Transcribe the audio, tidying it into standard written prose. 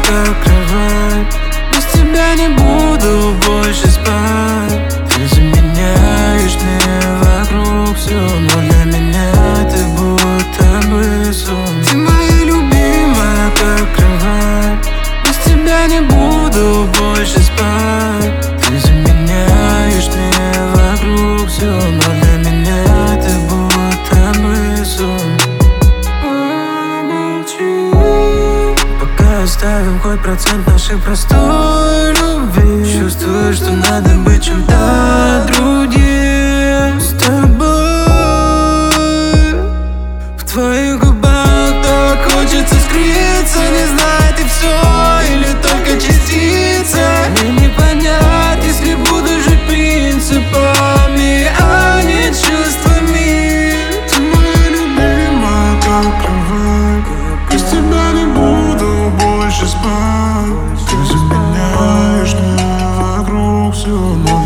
как кровать. Без тебя не буду больше спать. Ты заменяешь мне вокруг все, но для меня ты будто бы сон. Ты моя любимая, как кровать. Без тебя не буду больше спать. Ты заменяешь мне вокруг все, но для меня ты будто бы сон. Молчи, пока оставим хоть процент нашей простой любви. Чувствую, что надо быть чем-то другим с тобой. В твоих губах так хочется скрыться. Не знаю, ты все или только частица. Мне не понять, если буду жить принципами, а не чувствами. Ты моя любимая, как кровать. Без тебя не буду больше спать. Ты заменяешь мне вокруг все.